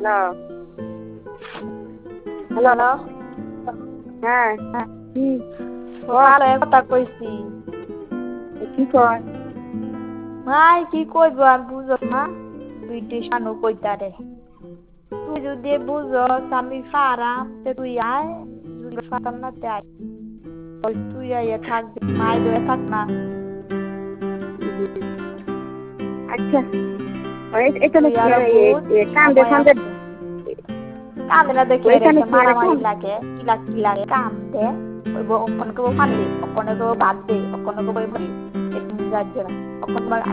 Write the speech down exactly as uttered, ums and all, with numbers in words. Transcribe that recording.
hello hello হ্যাঁ হ্যাঁ কি ভালো কথা কইছি কি কয় ভাই কি কইব আর বুঝস না দুইটি শানু কইতারে তুই যদি বুঝস আমি ফারাম তে তুই আয় যদি ফাতাম না তে আয় ওই তুই আইয়া থাক মাই ধরে থাক না আচ্ছা এখানে তুই কি আরো বুঝ কান্দে সময় ফান্দে আছে কান্দে না দেখে ওইখানে রেখে কি মারামারি এরকম লাগে কিলা কিলা কান্দে ওই অক্ষণকে ফানলি অক্ষণকে বাদ দে অক্ষণকে বই এরকম যাচ্ছে না অক্ষণ